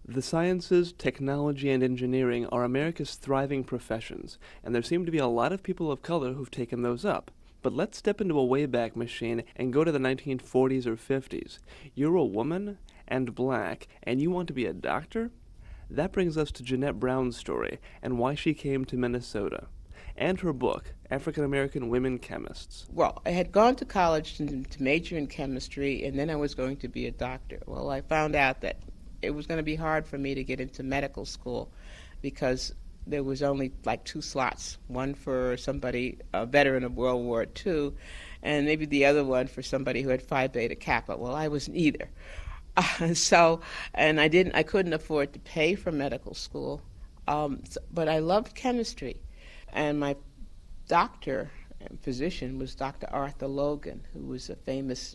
The sciences, technology, and engineering are America's thriving professions, and there seem to be a lot of people of color who've taken those up. But let's step into a Wayback Machine and go to the 1940s or 50s. You're a woman and black, and you want to be a doctor? That brings us to Jeanette Brown's story and why she came to Minnesota, and her book, African American Women Chemists. Well, I had gone to college to major in chemistry, and then I was going to be a doctor. Well, I found out that it was going to be hard for me to get into medical school because there was only like 2 slots, one for somebody, a veteran of World War II, and maybe the other one for somebody who had Phi Beta Kappa. Well, I was neither. And I couldn't afford to pay for medical school, but I loved chemistry. And my doctor and physician was Dr. Arthur Logan, who was a famous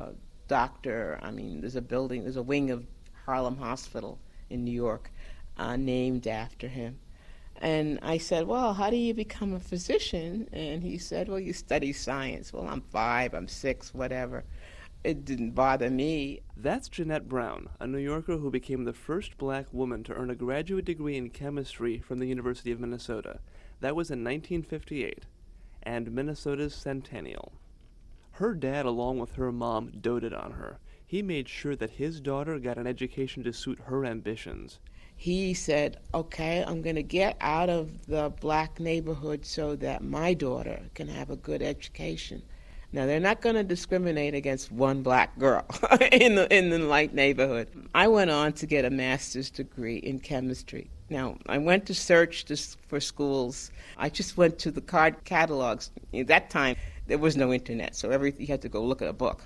doctor. I mean, there's a wing of Harlem Hospital in New York named after him. And I said, well, how do you become a physician? And he said, well, you study science. Well, I'm 5, I'm 6, whatever. It didn't bother me. That's Jeanette Brown, a New Yorker who became the first black woman to earn a graduate degree in chemistry from the University of Minnesota. That was in 1958, and Minnesota's centennial. Her dad, along with her mom, doted on her. He made sure that his daughter got an education to suit her ambitions. He said, okay, I'm going to get out of the black neighborhood so that my daughter can have a good education. Now, they're not going to discriminate against one black girl in the light neighborhood. I went on to get a master's degree in chemistry. Now, I went to search for schools. I just went to the card catalogs. At that time, there was no internet, so you had to go look at a book.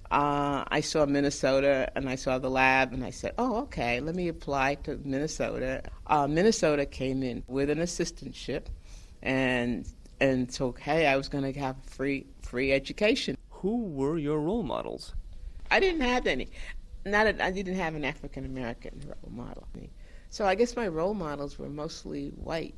I saw Minnesota, and I saw the lab, and I said, oh, okay, let me apply to Minnesota. Minnesota came in with an assistantship, and so, hey, I was going to have free education. Who were your role models? I didn't have any. I didn't have an African-American role model. So I guess my role models were mostly white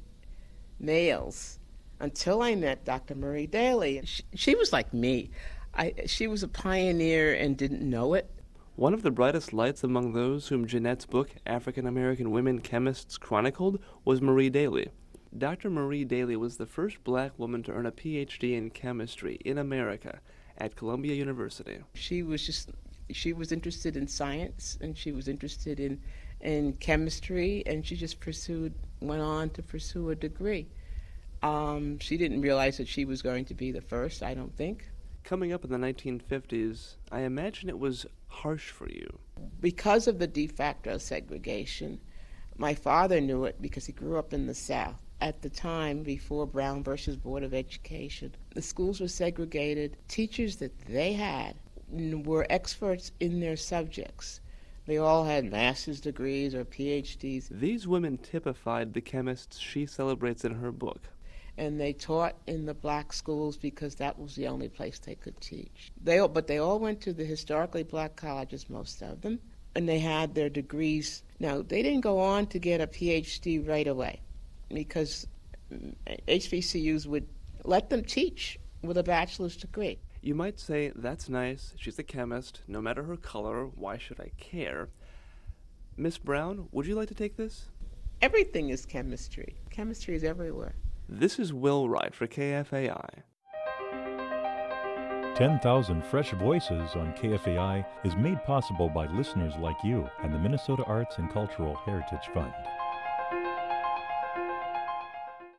males until I met Dr. Marie Daley. She was like me. She was a pioneer and didn't know it. One of the brightest lights among those whom Jeanette's book, African American Women Chemists, chronicled was Marie Daley. Dr. Marie Daley was the first black woman to earn a Ph.D. in chemistry in America at Columbia University. She was interested in science, and she was interested in chemistry, and she just went on to pursue a degree. She didn't realize that she was going to be the first, I don't think. Coming up in the 1950s, I imagine it was harsh for you. Because of the de facto segregation, my father knew it because he grew up in the South. At the time, before Brown versus Board of Education, the schools were segregated. Teachers that they had were experts in their subjects. They all had master's degrees or PhDs. These women typified the chemists she celebrates in her book. And they taught in the black schools because that was the only place they could teach. But they all went to the historically black colleges, most of them, and they had their degrees. Now, they didn't go on to get a PhD right away because HBCUs would let them teach with a bachelor's degree. You might say, that's nice, she's a chemist, no matter her color, why should I care? Miss Brown, would you like to take this? Everything is chemistry. Chemistry is everywhere. This is Will Wright for KFAI. 10,000 Fresh Voices on KFAI is made possible by listeners like you and the Minnesota Arts and Cultural Heritage Fund.